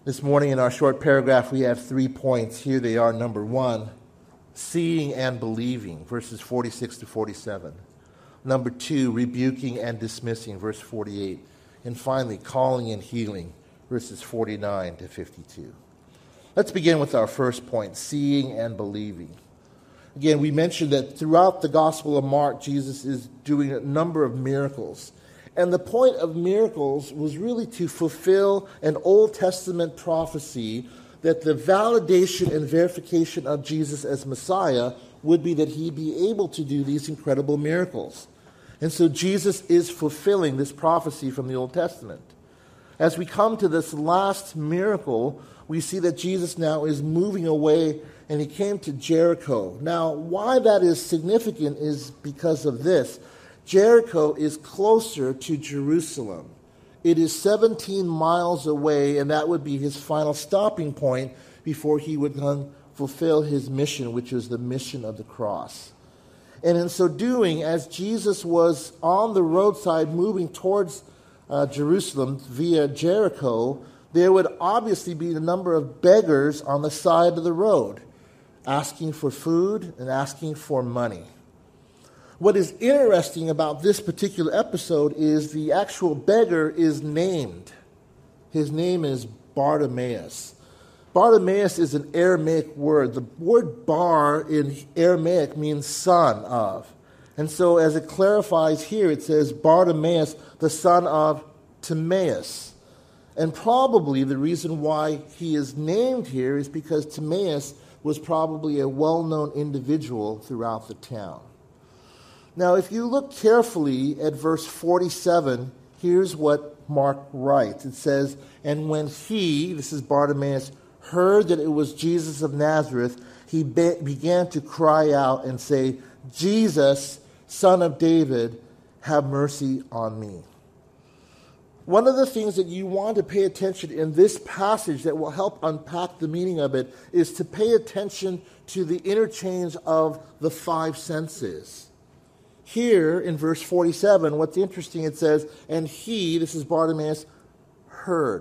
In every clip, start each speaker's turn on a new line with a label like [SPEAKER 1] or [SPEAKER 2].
[SPEAKER 1] This morning in our short paragraph, we have 3 points. Here they are. Number 1, seeing and believing, verses 46 to 47. Number 2, rebuking and dismissing, verse 48. And finally, calling and healing, verses 49 to 52. Let's begin with our first point, seeing and believing. Again, we mentioned that throughout the Gospel of Mark, Jesus is doing a number of miracles. And the point of miracles was really to fulfill an Old Testament prophecy that the validation and verification of Jesus as Messiah would be that he be able to do these incredible miracles. And so Jesus is fulfilling this prophecy from the Old Testament. As we come to this last miracle, we see that Jesus now is moving away, and he came to Jericho. Now, why that is significant is because of this. Jericho is closer to Jerusalem. It is 17 miles away, and that would be his final stopping point before he would fulfill his mission, which was the mission of the cross. And in so doing, as Jesus was on the roadside moving towards Jerusalem via Jericho, there would obviously be a number of beggars on the side of the road, asking for food and asking for money. What is interesting about this particular episode is the actual beggar is named. His name is Bartimaeus. Bartimaeus is an Aramaic word. The word bar in Aramaic means son of. And so as it clarifies here, it says Bartimaeus, the son of Timaeus. And probably the reason why he is named here is because Timaeus was probably a well-known individual throughout the town. Now, if you look carefully at verse 47, here's what Mark writes. It says, and when he, this is Bartimaeus, heard that it was Jesus of Nazareth, he began to cry out and say, Jesus, Son of David, have mercy on me. One of the things that you want to pay attention in this passage that will help unpack the meaning of it is to pay attention to the interchange of the 5 senses. Here in verse 47, what's interesting, it says, and he, this is Bartimaeus, heard.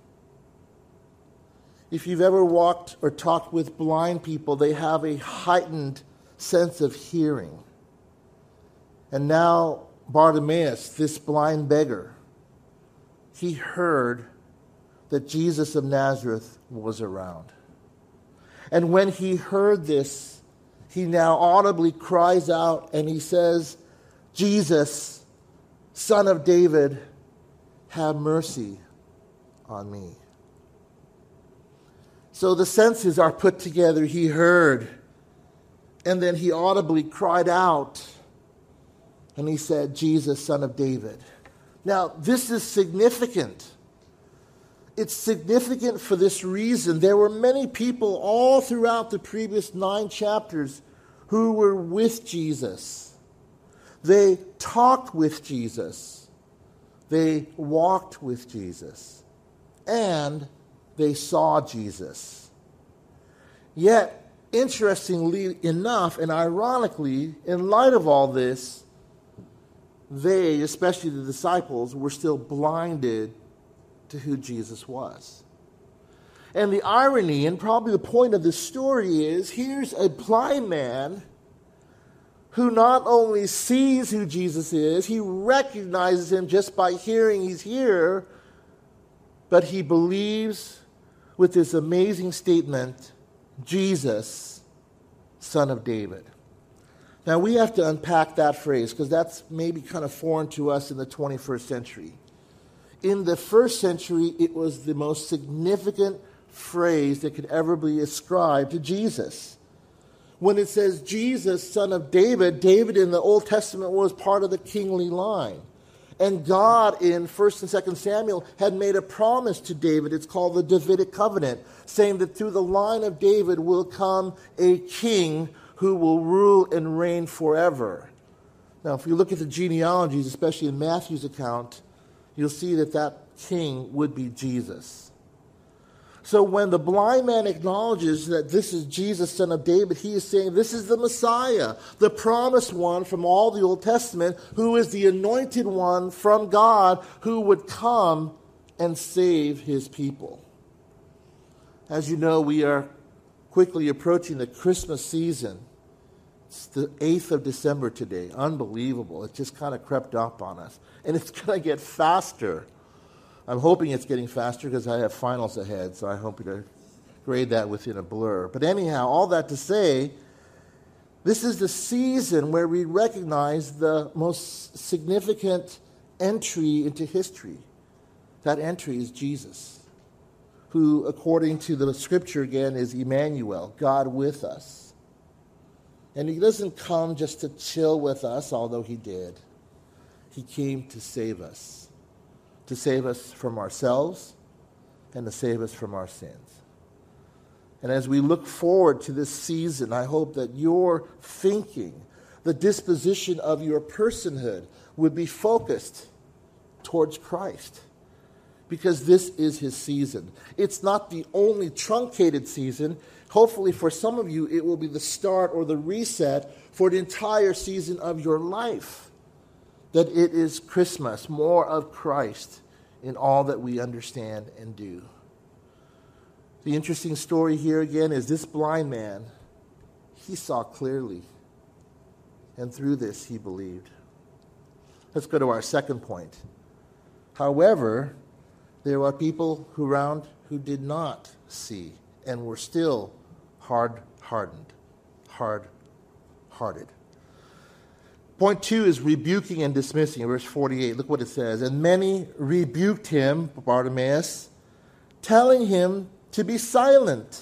[SPEAKER 1] If you've ever walked or talked with blind people, they have a heightened sense of hearing. And now Bartimaeus, this blind beggar, he heard that Jesus of Nazareth was around. And when he heard this, he now audibly cries out and he says, Jesus, Son of David, have mercy on me. So the senses are put together. He heard, and then he audibly cried out, and he said, Jesus, Son of David. Now, this is significant. It's significant for this reason. There were many people all throughout the previous 9 chapters who were with Jesus. They talked with Jesus. They walked with Jesus. And they saw Jesus. Yet, interestingly enough and ironically, in light of all this, they, especially the disciples, were still blinded to who Jesus was. And the irony, and probably the point of this story is, here's a blind man who not only sees who Jesus is, he recognizes him just by hearing he's here, but he believes with this amazing statement, Jesus, Son of David. Now we have to unpack that phrase because that's maybe kind of foreign to us in the 21st century. In the first century, it was the most significant phrase that could ever be ascribed to Jesus. When it says Jesus, Son of David, David in the Old Testament was part of the kingly line. And God in 1st and 2nd Samuel had made a promise to David. It's called the Davidic covenant, saying that through the line of David will come a king who will rule and reign forever. Now, if you look at the genealogies, especially in Matthew's account, you'll see that that king would be Jesus. So when the blind man acknowledges that this is Jesus, Son of David, he is saying this is the Messiah, the promised one from all the Old Testament, who is the anointed one from God who would come and save his people. As you know, we are quickly approaching the Christmas season. It's the 8th of December today. Unbelievable. It just kind of crept up on us. And it's going to get faster. I'm hoping it's getting faster because I have finals ahead, so I hope to grade that within a blur. But anyhow, all that to say, this is the season where we recognize the most significant entry into history. That entry is Jesus, who, according to the scripture again, is Emmanuel, God with us. And he doesn't come just to chill with us, although he did. He came to save us from ourselves and to save us from our sins. And as we look forward to this season, I hope that your thinking, the disposition of your personhood, would be focused towards Christ. Because this is his season. It's not the only truncated season. Hopefully for some of you, it will be the start or the reset for the entire season of your life. That it is Christmas, more of Christ in all that we understand and do. The interesting story here again is this blind man, he saw clearly. And through this, he believed. Let's go to our second point. However, there are people around who did not see and were still hard-hearted. Point 2 is rebuking and dismissing. Verse 48, look what it says. And many rebuked him, Bartimaeus, telling him to be silent.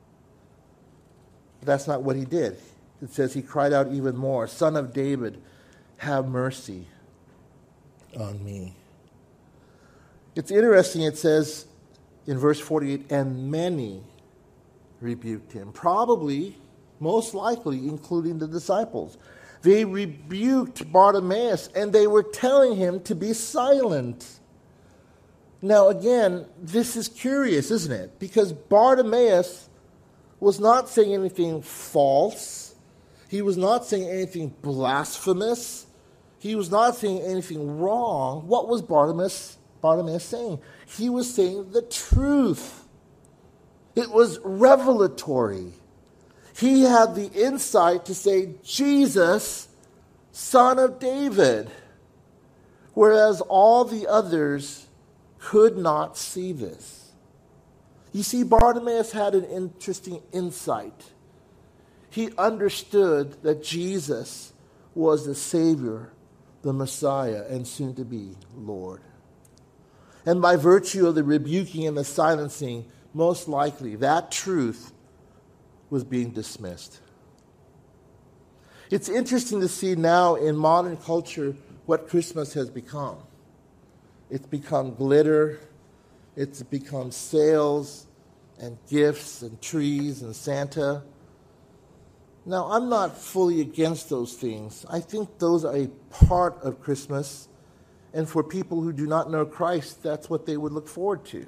[SPEAKER 1] But that's not what he did. It says he cried out even more, Son of David, have mercy on me. It's interesting, it says in verse 48, and many rebuked him. Probably, most likely, including the disciples. They rebuked Bartimaeus, and they were telling him to be silent. Now, again, this is curious, isn't it? Because Bartimaeus was not saying anything false. He was not saying anything blasphemous. He was not saying anything wrong. What was Bartimaeus saying? He was saying the truth. It was revelatory. He had the insight to say, Jesus, Son of David, whereas all the others could not see this. You see, Bartimaeus had an interesting insight. He understood that Jesus was the Savior, the Messiah, and soon to be Lord. And by virtue of the rebuking and the silencing, most likely that truth was being dismissed. It's interesting to see now in modern culture what Christmas has become. It's become glitter, it's become sales and gifts and trees and Santa. Now, I'm not fully against those things. I think those are a part of Christmas. And for people who do not know Christ, that's what they would look forward to.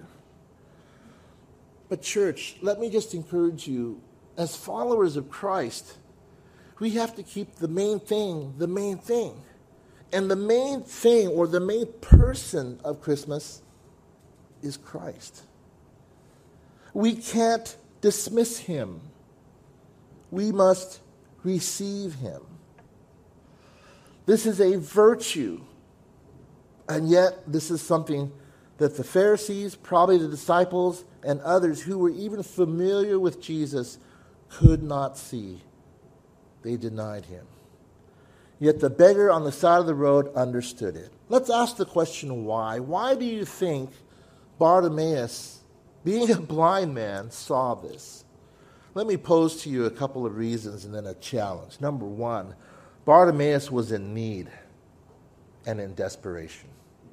[SPEAKER 1] But church, let me just encourage you, as followers of Christ, we have to keep the main thing the main thing. And the main thing, or the main person of Christmas, is Christ. We can't dismiss him. We must receive him. This is a virtue. And yet, this is something that the Pharisees, probably the disciples, and others who were even familiar with Jesus could not see. They denied him. Yet the beggar on the side of the road understood it. Let's ask the question why. Why do you think Bartimaeus, being a blind man, saw this? Let me pose to you a couple of reasons and then a challenge. Number one, Bartimaeus was in need and in desperation.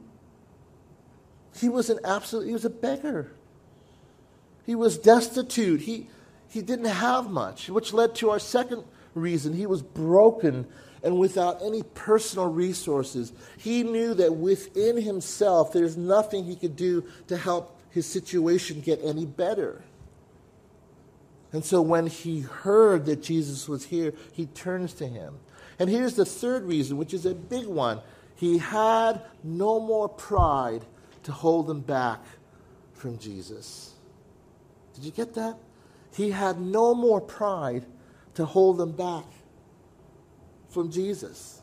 [SPEAKER 1] He was a beggar. He was destitute. He didn't have much, which led to our second reason. He was broken and without any personal resources. He knew that within himself there's nothing he could do to help his situation get any better. And so when he heard that Jesus was here, he turns to him. And here's the third reason, which is a big one. He had no more pride to hold him back from Jesus. Did you get that? He had no more pride to hold him back from Jesus.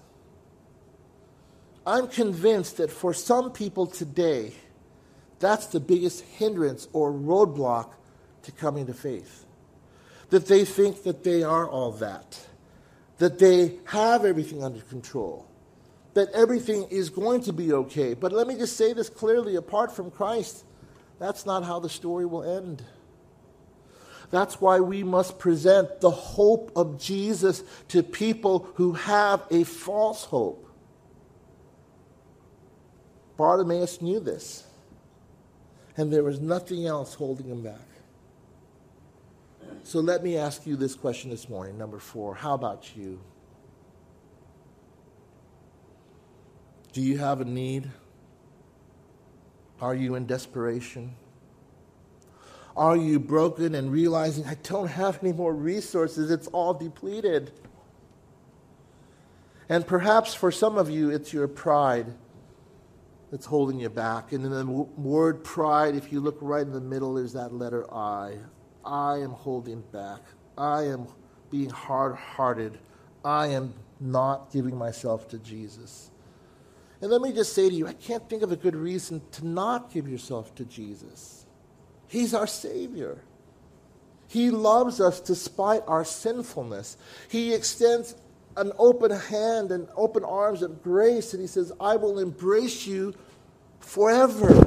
[SPEAKER 1] I'm convinced that for some people today, that's the biggest hindrance or roadblock to coming to faith. That they think that they are all that they have everything under control, that everything is going to be okay. But let me just say this clearly, apart from Christ, that's not how the story will end. That's why we must present the hope of Jesus to people who have a false hope. Bartimaeus knew this, and there was nothing else holding him back. So let me ask you this question this morning, number 4. How about you? Do you have a need? Are you in desperation? Are you broken and realizing, I don't have any more resources, it's all depleted? And perhaps for some of you, it's your pride that's holding you back. And in the word pride, if you look right in the middle, there's that letter I. I am holding back. I am being hard-hearted. I am not giving myself to Jesus. And let me just say to you, I can't think of a good reason to not give yourself to Jesus. He's our Savior. He loves us despite our sinfulness. He extends an open hand and open arms of grace, and he says, I will embrace you forever.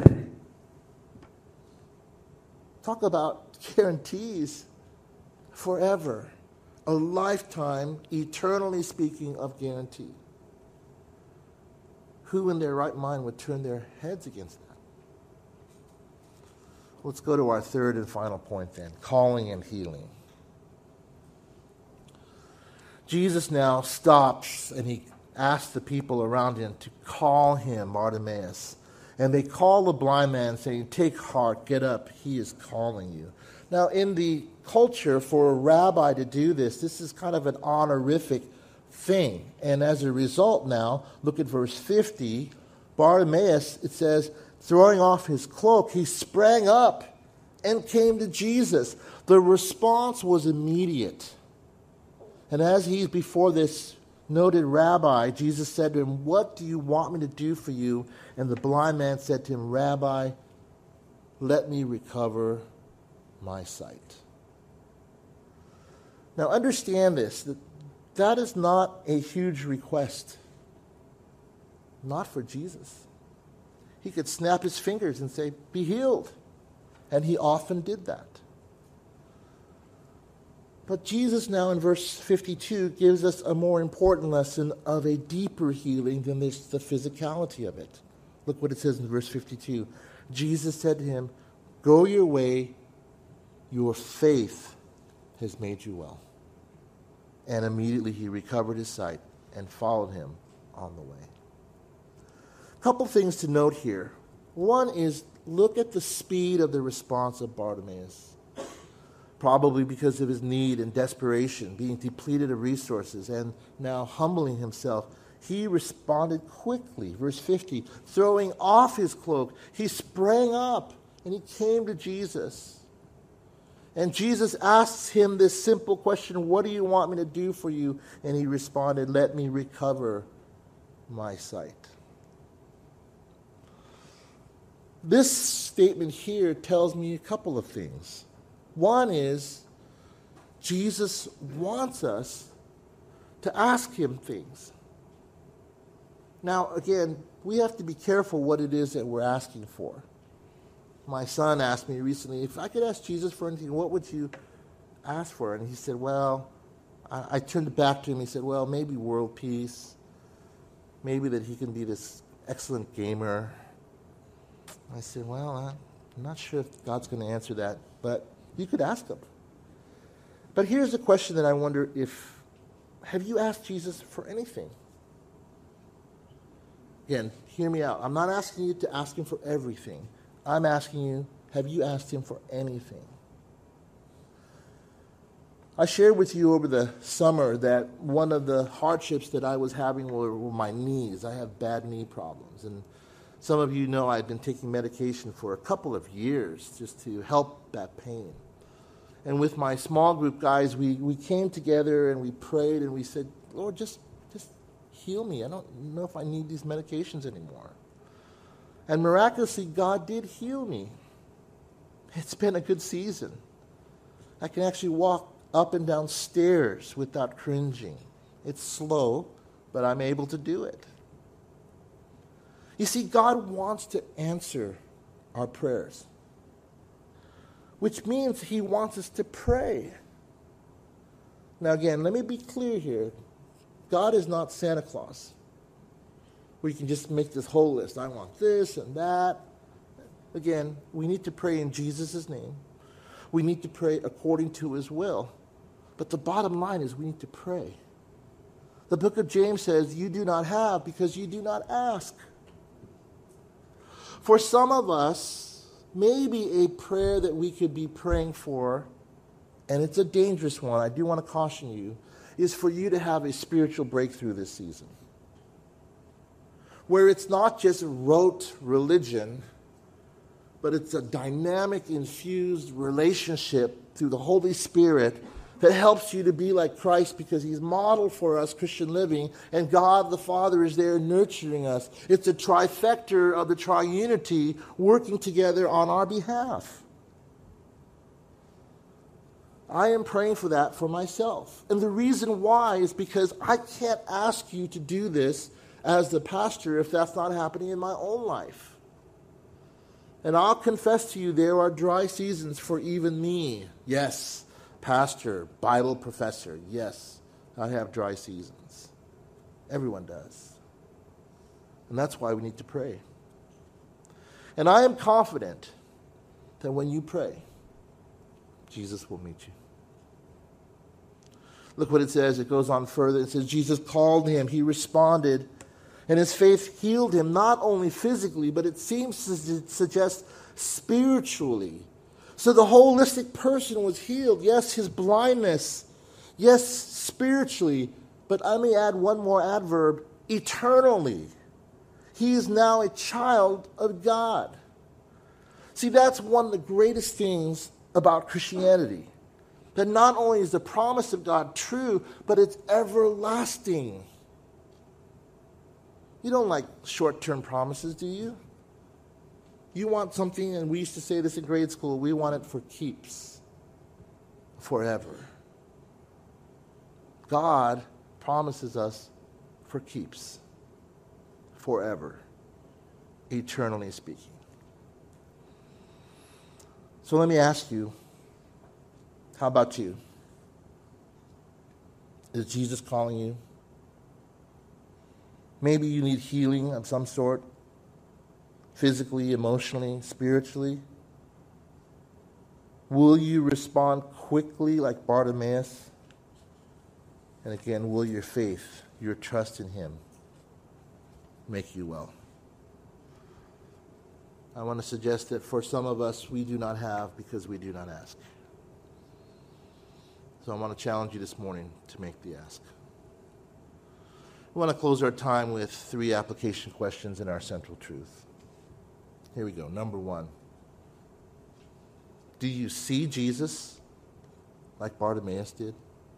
[SPEAKER 1] Talk about guarantees. Forever. A lifetime, eternally speaking, of guarantee. Who in their right mind would turn their heads against that? Let's go to our third and final point then, calling and healing. Jesus now stops and he asks the people around him to call him, Bartimaeus. And they call the blind man saying, take heart, get up, he is calling you. Now in the culture for a rabbi to do this is kind of an honorific thing. And as a result now, look at verse 50, Bartimaeus, it says, throwing off his cloak, he sprang up and came to Jesus. The response was immediate. And as he's before this noted rabbi, Jesus said to him, what do you want me to do for you? And the blind man said to him, Rabbi, let me recover my sight. Now understand this, that is not a huge request. Not for Jesus. He could snap his fingers and say, be healed. And he often did that. But Jesus now in verse 52 gives us a more important lesson of a deeper healing than the physicality of it. Look what it says in verse 52. Jesus said to him, go your way, your faith has made you well. And immediately he recovered his sight and followed him on the way. A couple things to note here. One is, look at the speed of the response of Bartimaeus. Probably because of his need and desperation, being depleted of resources, and now humbling himself, he responded quickly. Verse 50, throwing off his cloak, he sprang up and he came to Jesus. And Jesus asks him this simple question, what do you want me to do for you? And he responded, let me recover my sight. This statement here tells me a couple of things. One is, Jesus wants us to ask him things. Now, again, we have to be careful what it is that we're asking for. My son asked me recently, if I could ask Jesus for anything, what would you ask for? And he said, well, I turned it back to him. He said, well, maybe world peace. Maybe that he can be this excellent gamer. I said, well, I'm not sure if God's going to answer that, but you could ask him. But here's the question that I wonder if, have you asked Jesus for anything? Again, hear me out. I'm not asking you to ask him for everything. I'm asking you, have you asked him for anything? I shared with you over the summer that one of the hardships that I was having were my knees. I have bad knee problems. And some of you know I've been taking medication for a couple of years just to help that pain. And with my small group guys, we came together and we prayed and we said, Lord, just heal me. I don't know if I need these medications anymore. And miraculously, God did heal me. It's been a good season. I can actually walk up and down stairs without cringing. It's slow, but I'm able to do it. You see, God wants to answer our prayers, which means he wants us to pray. Now again, let me be clear here. God is not Santa Claus, where you can just make this whole list. I want this and that. Again, we need to pray in Jesus' name. We need to pray according to his will. But the bottom line is we need to pray. The book of James says, you do not have because you do not ask. For some of us, maybe a prayer that we could be praying for, and it's a dangerous one, I do want to caution you, is for you to have a spiritual breakthrough this season. Where it's not just rote religion, but it's a dynamic, infused relationship through the Holy Spirit that helps you to be like Christ because he's modeled for us Christian living, and God the Father is there nurturing us. It's a trifecta of the triunity working together on our behalf. I am praying for that for myself. And the reason why is because I can't ask you to do this as the pastor if that's not happening in my own life. And I'll confess to you, there are dry seasons for even me. Yes, pastor, Bible professor, yes, I have dry seasons. Everyone does. And that's why we need to pray. And I am confident that when you pray, Jesus will meet you. Look what it says. It goes on further. It says, Jesus called him. He responded. And his faith healed him, not only physically, but it seems to suggest spiritually. So the holistic person was healed. Yes, his blindness. Yes, spiritually. But I may add one more adverb, eternally. He is now a child of God. See, that's one of the greatest things about Christianity. That not only is the promise of God true, but it's everlasting. You don't like short-term promises, do you? You want something, and we used to say this in grade school, we want it for keeps, forever. God promises us for keeps, forever, eternally speaking. So let me ask you, how about you? Is Jesus calling you? Maybe you need healing of some sort, physically, emotionally, spiritually. Will you respond quickly like Bartimaeus? And again, will your faith, your trust in him, make you well? I want to suggest that for some of us, we do not have because we do not ask. So I want to challenge you this morning to make the ask. We want to close our time with 3 application questions in our central truth. Here we go. Number 1. Do you see Jesus like Bartimaeus did?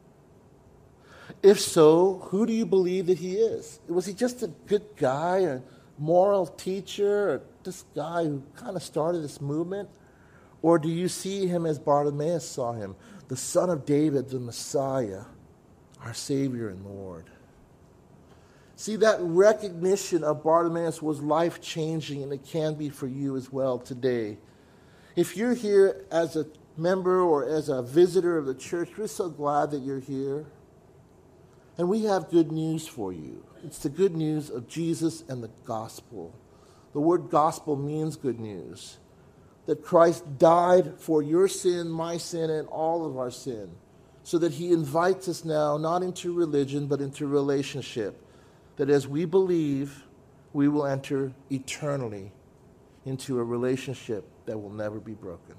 [SPEAKER 1] If so, who do you believe that he is? Was he just a good guy, a moral teacher, or this guy who kind of started this movement? Or do you see him as Bartimaeus saw him, the Son of David, the Messiah, our Savior and Lord? See, that recognition of Bartimaeus was life-changing, and it can be for you as well today. If you're here as a member or as a visitor of the church, we're so glad that you're here. And we have good news for you. It's the good news of Jesus and the gospel. The word gospel means good news. That Christ died for your sin, my sin, and all of our sin. So that he invites us now not into religion, but into relationship. That as we believe, we will enter eternally into a relationship that will never be broken.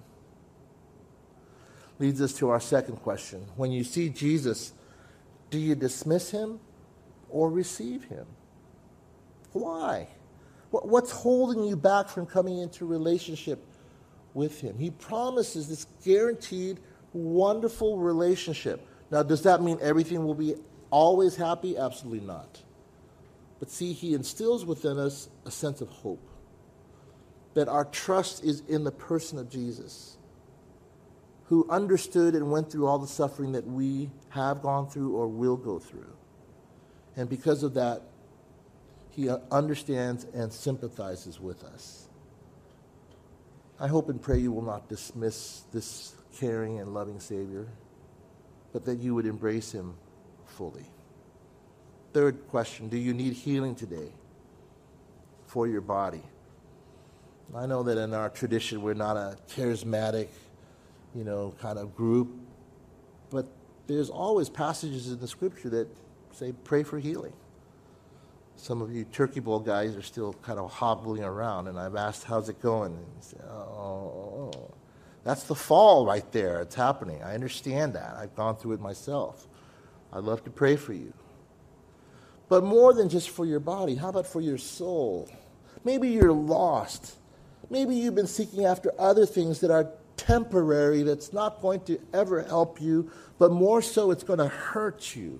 [SPEAKER 1] Leads us to our second question. When you see Jesus, do you dismiss him or receive him? Why? What's holding you back from coming into relationship with him? He promises this guaranteed wonderful relationship. Now, does that mean everything will be always happy? Absolutely not. But see, he instills within us a sense of hope, that our trust is in the person of Jesus, who understood and went through all the suffering that we have gone through or will go through. And because of that, he understands and sympathizes with us. I hope and pray you will not dismiss this caring and loving Savior, but that you would embrace him fully. Third question, do you need healing today for your body? I know that in our tradition we're not a charismatic, kind of group, but there's always passages in the scripture that say pray for healing. Some of you turkey bowl guys are still kind of hobbling around, and I've asked, how's it going? And you say, oh, that's the fall right there. It's happening. I understand that. I've gone through it myself. I'd love to pray for you. But more than just for your body, how about for your soul? Maybe you're lost. Maybe you've been seeking after other things that are temporary, that's not going to ever help you, but more so it's going to hurt you.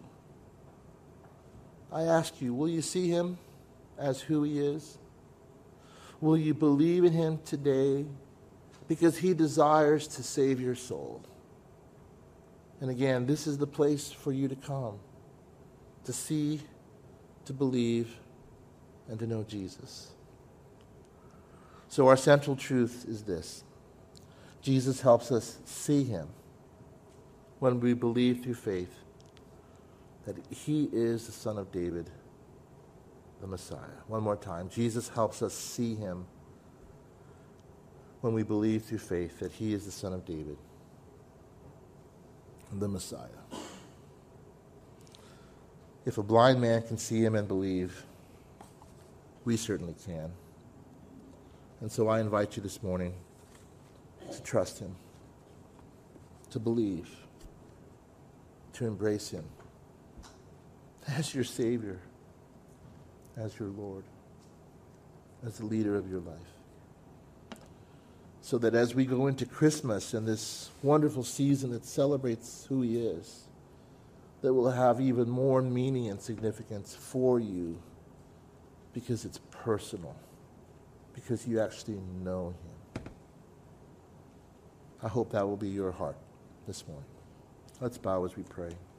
[SPEAKER 1] I ask you, will you see him as who he is? Will you believe in him today? Because he desires to save your soul. And again, this is the place for you to come, to see, to believe, and to know Jesus. So our central truth is this. Jesus helps us see him when we believe through faith that he is the Son of David, the Messiah. One more time. Jesus helps us see him when we believe through faith that he is the Son of David, the Messiah. If a blind man can see him and believe, we certainly can. And so I invite you this morning to trust him, to believe, to embrace him as your Savior, as your Lord, as the leader of your life. So that as we go into Christmas and this wonderful season that celebrates who he is, that will have even more meaning and significance for you because it's personal, because you actually know him. I hope that will be your heart this morning. Let's bow as we pray.